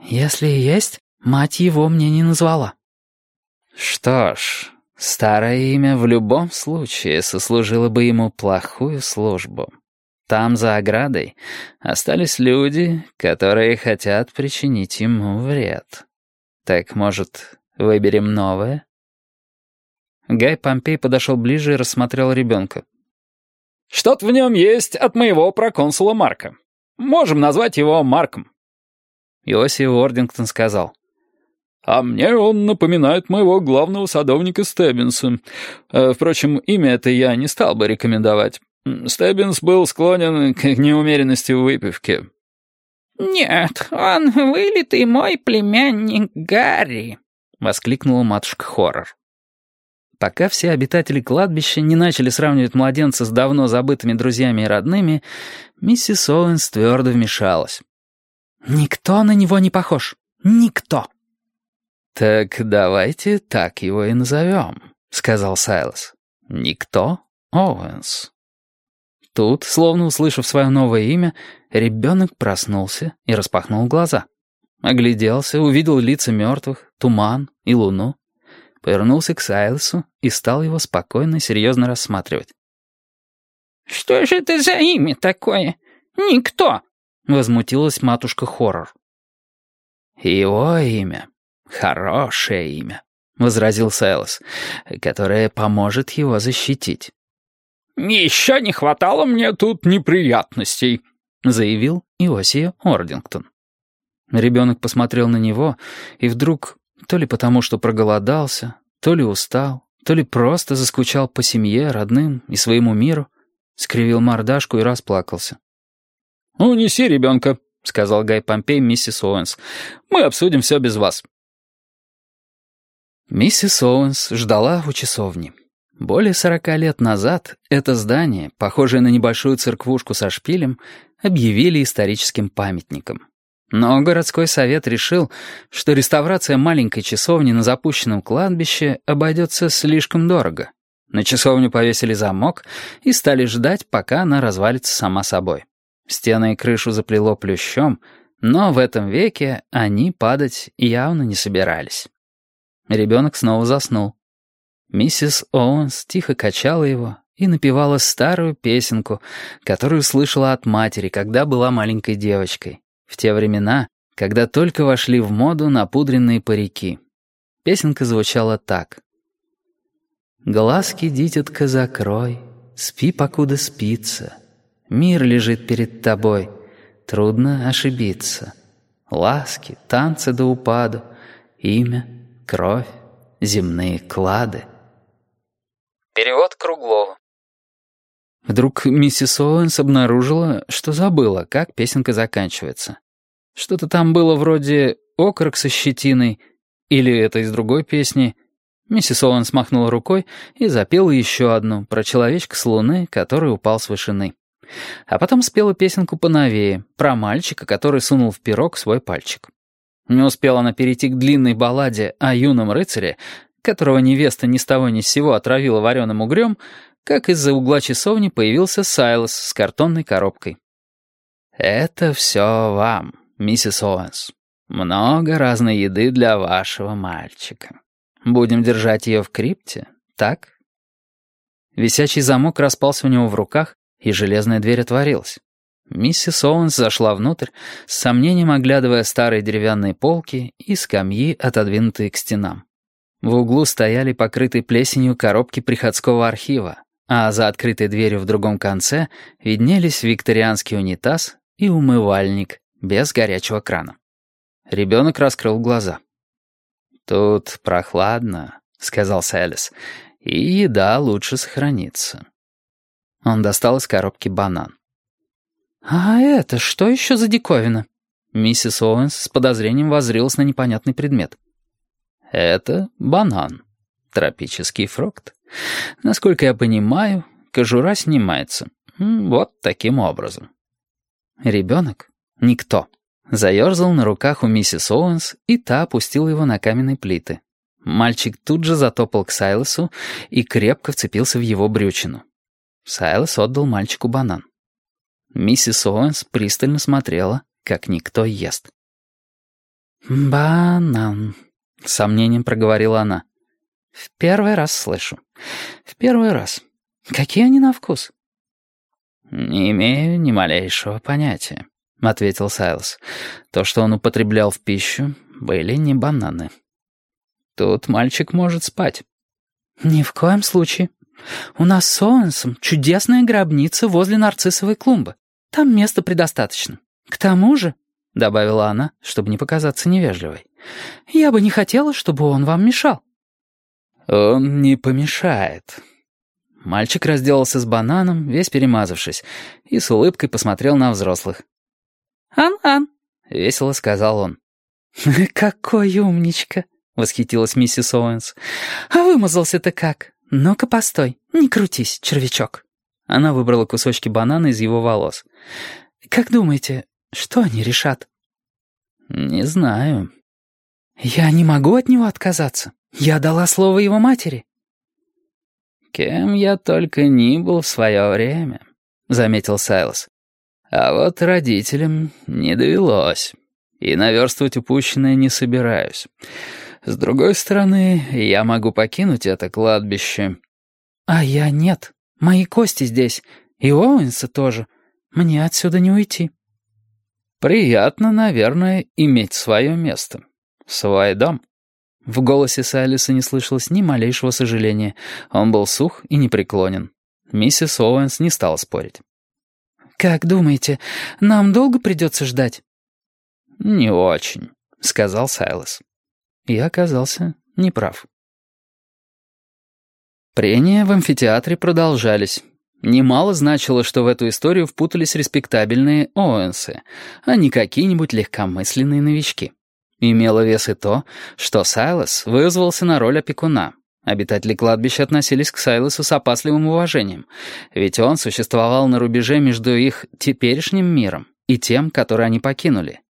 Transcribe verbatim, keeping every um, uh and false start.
Если и есть, мать его мне не назвала». Что ж, старое имя в любом случае сослужило бы ему плохую службу. Там, за оградой, остались люди, которые хотят причинить ему вред. Так, может, выберем новое? Гай Помпей подошел ближе и рассмотрел ребенка. «Что-то в нем есть от моего проконсула Марка. Можем назвать его Марком». Иосиф Уордингтон сказал. «А мне он напоминает моего главного садовника Стеббинса. Впрочем, имя это я не стал бы рекомендовать. Стеббинс был склонен к неумеренности в выпивке». «Нет, он вылитый мой племянник Гарри», — воскликнула матушка Хоррор. Пока все обитатели кладбища не начали сравнивать младенца с давно забытыми друзьями и родными, миссис Оуэнс твердо вмешалась. «Никто на него не похож. Никто!» «Так давайте так его и назовем», — сказал Сайлос. «Никто Оуэнс». Тут, словно услышав свое новое имя, ребенок проснулся и распахнул глаза. Огляделся, увидел лица мертвых, туман и луну. Повернулся к Сайлосу и стал его спокойно и серьезно рассматривать. «Что же это за имя такое? Никто!» — возмутилась матушка Хоррор. «Его имя — хорошее имя», — возразил Сайлос, «которое поможет его защитить». «Еще не хватало мне тут неприятностей», — заявил Иосиф Уордингтон. Ребенок посмотрел на него и вдруг, то ли потому, что проголодался, то ли устал, то ли просто заскучал по семье, родным и своему миру, скривил мордашку и расплакался. «Унеси ребенка», — сказал Гай Помпей миссис Оуэнс. «Мы обсудим все без вас». Миссис Оуэнс ждала у часовни. Более сорока лет назад это здание, похожее на небольшую церквушку со шпилем, объявили историческим памятником. Но городской совет решил, что реставрация маленькой часовни на запущенном кладбище обойдется слишком дорого. На часовню повесили замок и стали ждать, пока она развалится сама собой. Стены и крышу заплело плющом, но в этом веке они падать явно не собирались. Ребенок снова заснул. Миссис Оуэнс тихо качала его и напевала старую песенку, которую слышала от матери, когда была маленькой девочкой, в те времена, когда только вошли в моду напудренные парики. Песенка звучала так. «Глазки, дитятка, закрой, спи, покуда спится. Мир лежит перед тобой, трудно ошибиться. Ласки, танцы до упаду, имя, кровь, земные клады». Перевод Круглова. Вдруг миссис Оуэнс обнаружила, что забыла, как песенка заканчивается. Что-то там было вроде «окорок со щетиной» или это из другой песни. Миссис Оуэнс махнула рукой и запела еще одну про человечка с луны, который упал с вышины. А потом спела песенку поновее, про мальчика, который сунул в пирог свой пальчик. Не успела она перейти к длинной балладе о юном рыцаре, которого невеста ни с того ни с сего отравила вареным угрём, как из-за угла часовни появился Сайлос с картонной коробкой. «Это все вам, миссис Оуэнс. Много разной еды для вашего мальчика. Будем держать ее в крипте, так?» Висячий замок распался у него в руках, и железная дверь отворилась. Миссис Оуэнс зашла внутрь, с сомнением оглядывая старые деревянные полки и скамьи, отодвинутые к стенам. В углу стояли покрытые плесенью коробки приходского архива, а за открытой дверью в другом конце виднелись викторианский унитаз и умывальник без горячего крана. Ребенок раскрыл глаза. «Тут прохладно», — сказал Сайлос, — «и еда лучше сохранится». Он достал из коробки банан. «А это что еще за диковина?» Миссис Оуэнс с подозрением воззрелась на непонятный предмет. «Это банан. Тропический фрукт. Насколько я понимаю, кожура снимается. Вот таким образом». Ребенок, никто, заерзал на руках у миссис Оуэнс, и та опустила его на каменные плиты. Мальчик тут же затопал к Сайлосу и крепко вцепился в его брючину. Сайлос отдал мальчику банан. Миссис Оуэнс пристально смотрела, как никто ест. «Банан», — с сомнением проговорила она. «В первый раз слышу. В первый раз. Какие они на вкус?» «Не имею ни малейшего понятия», — ответил Сайлос. «То, что он употреблял в пищу, были не бананы. Тут мальчик может спать». «Ни в коем случае. У нас с Оуэнсом чудесная гробница возле нарциссовой клумбы. Там места предостаточно. К тому же», — добавила она, чтобы не показаться невежливой, «я бы не хотела, чтобы он вам мешал». «Он не помешает». Мальчик разделался с бананом, весь перемазавшись, и с улыбкой посмотрел на взрослых. «Ан-ан», — весело сказал он. «Какой умничка», — восхитилась миссис Оуэнс. «А вымазался-то как? Ну-ка, постой, не крутись, червячок». Она выбрала кусочки банана из его волос. «Как думаете, что они решат?» «Не знаю». «Я не могу от него отказаться. Я дала слово его матери». «Кем я только ни был в свое время», — заметил Сайлос. «А вот родителям не довелось, и наверстывать упущенное не собираюсь. С другой стороны, я могу покинуть это кладбище». «А я нет. Мои кости здесь, и Оуэнса тоже. Мне отсюда не уйти». «Приятно, наверное, иметь свое место, свой дом». В голосе Сайлоса не слышалось ни малейшего сожаления. Он был сух и непреклонен. Миссис Оуэнс не стала спорить. «Как думаете, нам долго придется ждать?» «Не очень», — сказал Сайлос. И оказался неправ. Прения в амфитеатре продолжались. Немало значило, что в эту историю впутались респектабельные Оуэнсы, а не какие-нибудь легкомысленные новички. Имело вес и то, что Сайлос вызвался на роль опекуна. Обитатели кладбища относились к Сайлосу с опасливым уважением, ведь он существовал на рубеже между их теперешним миром и тем, который они покинули,